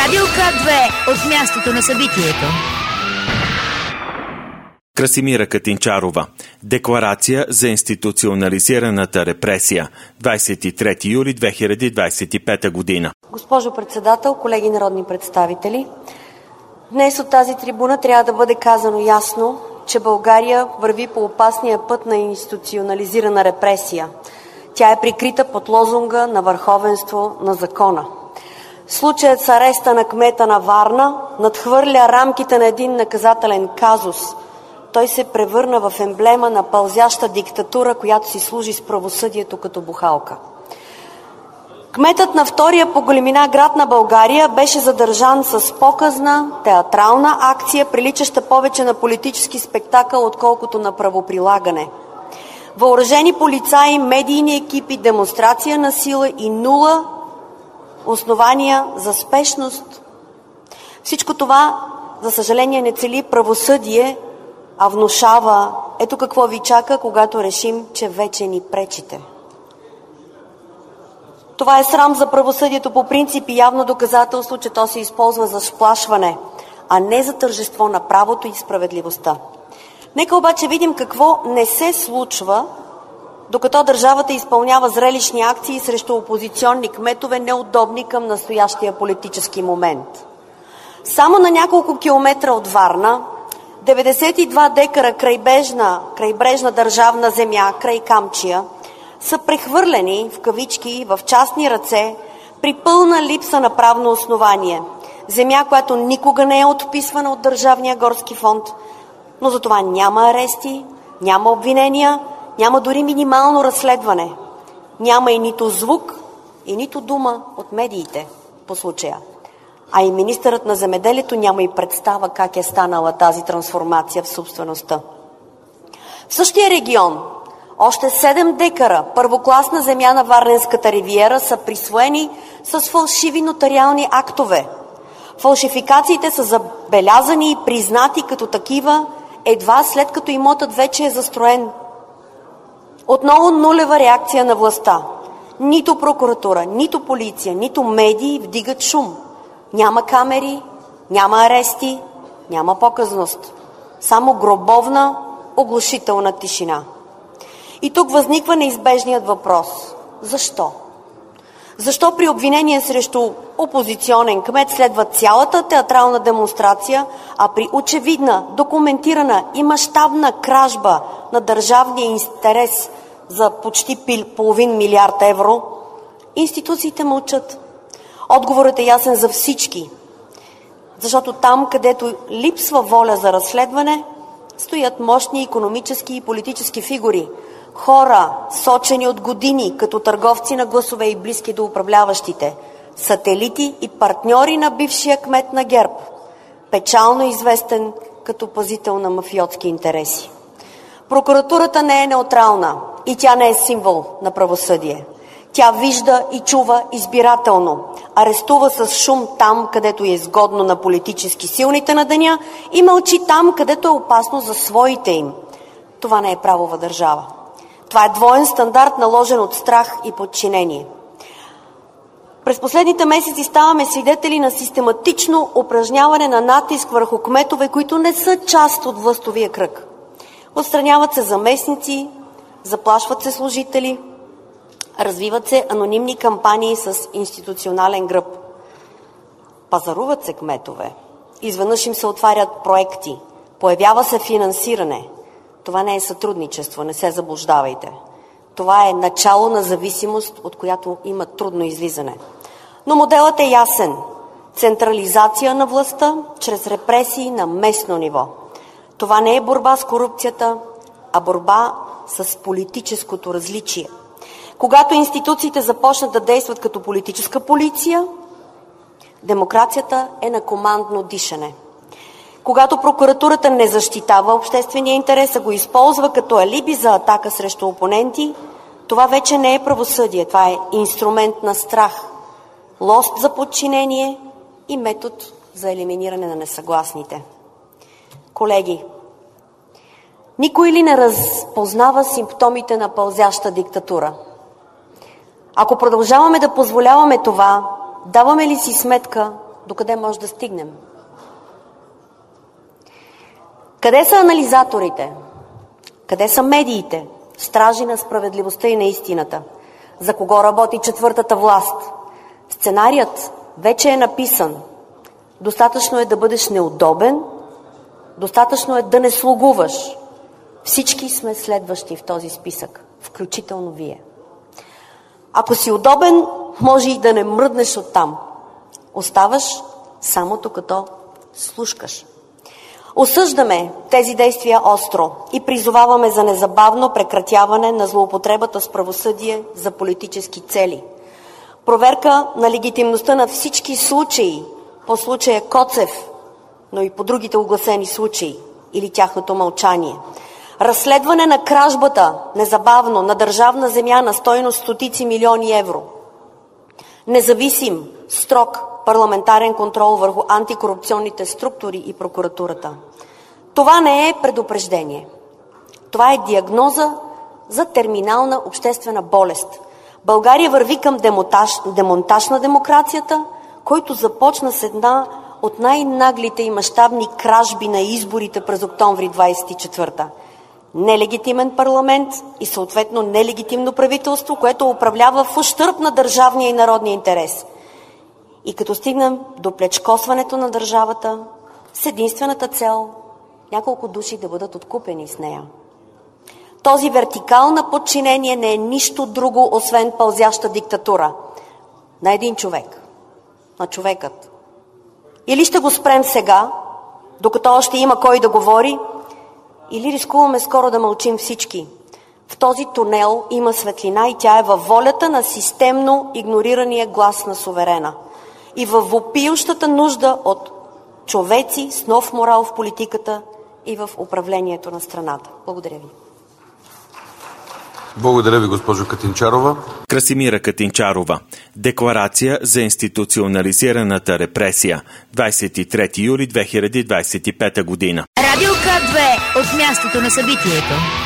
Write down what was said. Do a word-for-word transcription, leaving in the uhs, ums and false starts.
Радио К две от мястото на събитието. Красимира Катинчарова. Декларация за институционализираната репресия. двадесет и трети юли две хиляди двадесет и пета година. Госпожо председател, колеги народни представители, днес от тази трибуна трябва да бъде казано ясно, че България върви по опасния път на институционализирана репресия. Тя е прикрита под лозунга на върховенство на закона. Случаят с ареста на кмета на Варна надхвърля рамките на един наказателен казус. Той се превърна в емблема на пълзяща диктатура, която си служи с правосъдието като бухалка. Кметът на втория по големина град на България беше задържан с показна театрална акция, приличаща повече на политически спектакъл, отколкото на правоприлагане. Въоръжени полицаи, медийни екипи, демонстрация на сила и нула основания за спешност. Всичко това, за съжаление, не цели правосъдие, а внушава ето какво ви чака, когато решим, че вече ни пречите. Това е срам за правосъдието по принцип и явно доказателство, че то се използва за сплашване, а не за тържество на правото и справедливостта. Нека обаче видим какво не се случва, докато държавата изпълнява зрелищни акции срещу опозиционни кметове, неудобни към настоящия политически момент. Само на няколко километра от Варна, деветдесет и два декара крайбрежна, крайбрежна държавна земя край Камчия са прехвърлени в кавички в частни ръце при пълна липса на правно основание. Земя, която никога не е отписвана от Държавния горски фонд, но за това няма арести, няма обвинения, няма дори минимално разследване. Няма и нито звук, и нито дума от медиите по случая. А и министърът на земеделието няма и представа как е станала тази трансформация в собствеността. В същия регион още седем декара първокласна земя на Варненската ривиера са присвоени с фалшиви нотариални актове. Фалшификациите са забелязани и признати като такива едва след като имотът вече е застроен. Отново нулева реакция на властта. Нито прокуратура, нито полиция, нито медии вдигат шум. Няма камери, няма арести, няма показност. Само гробовна, оглушителна тишина. И тук възниква неизбежният въпрос. Защо? Защо при обвинение срещу опозиционен кмет следва цялата театрална демонстрация, а при очевидна, документирана и мащабна кражба на държавния интерес за почти половин милиард евро, институциите мълчат? Отговорът е ясен за всички, защото там, където липсва воля за разследване, стоят мощни икономически и политически фигури, хора, сочени от години като търговци на гласове и близки до управляващите, сателити и партньори на бившия кмет на ГЕРБ, печално известен като пазител на мафиотски интереси. Прокуратурата не е неутрална и тя не е символ на правосъдие. Тя вижда и чува избирателно, арестува с шум там, където е изгодно на политически силните на деня и мълчи там, където е опасно за своите им. Това не е правова държава. Това е двоен стандарт, наложен от страх и подчинение. През последните месеци ставаме свидетели на систематично упражняване на натиск върху кметове, които не са част от властовия кръг. Отстраняват се заместници, заплашват се служители, развиват се анонимни кампании с институционален гръб. Пазаруват се кметове. Изведнъж им се отварят проекти. Появява се финансиране. Това не е сътрудничество, не се заблуждавайте. Това е начало на зависимост, от която има трудно излизане. Но моделът е ясен. Централизация на властта чрез репресии на местно ниво. Това не е борба с корупцията, а борба с политическото различие. Когато институциите започнат да действат като политическа полиция, демокрацията е на командно дишане. Когато прокуратурата не защитава обществения интерес, а го използва като алиби за атака срещу опоненти, това вече не е правосъдие, това е инструмент на страх, лост за подчинение и метод за елиминиране на несъгласните. Колеги, никой ли не разпознава симптомите на пълзяща диктатура? Ако продължаваме да позволяваме това, даваме ли си сметка докъде може да стигнем. Къде са анализаторите? Къде са медиите? Стражи на справедливостта и на истината. За кого работи четвъртата власт? Сценарият вече е написан. Достатъчно е да бъдеш неудобен, достатъчно е да не слугуваш. Всички сме следващи в този списък, включително вие. Ако си удобен, може и да не мръднеш оттам. Оставаш само докато слушкаш. Осъждаме тези действия остро и призоваваме за незабавно прекратяване на злоупотребата с правосъдие за политически цели. Проверка на легитимността на всички случаи, по случая Коцев, но и по другите огласени случаи или тяхното мълчание. Разследване на кражбата незабавно на държавна земя на стойност стотици милиони евро. Независим, строг парламентарен контрол върху антикорупционните структури и прокуратурата. Това не е предупреждение. Това е диагноза за терминална обществена болест. България върви към демонтаж, демонтаж на демокрацията, който започна с една от най-наглите и мащабни кражби на изборите през октомври двадесет и четвърта. Нелегитимен парламент и съответно нелегитимно правителство, което управлява в ущърб на държавния и народния интерес. И като стигнем до плячкосването на държавата с единствената цел няколко души да бъдат откупени с нея. Този вертикал на подчинение не е нищо друго, освен пълзяща диктатура на един човек, на човекът. Или ще го спрем сега, докато още има кой да говори, или рискуваме скоро да мълчим всички. В този тунел има светлина и тя е във волята на системно игнорирания глас на суверена и във вопиющата нужда от човеци с нов морал в политиката и в управлението на страната. Благодаря ви. Благодаря ви, госпожо Катинчарова. Красимира Катинчарова. Декларация за институционализираната репресия. двадесет и трети юли две хиляди двадесет и пета година. Радио К две от мястото на събитието.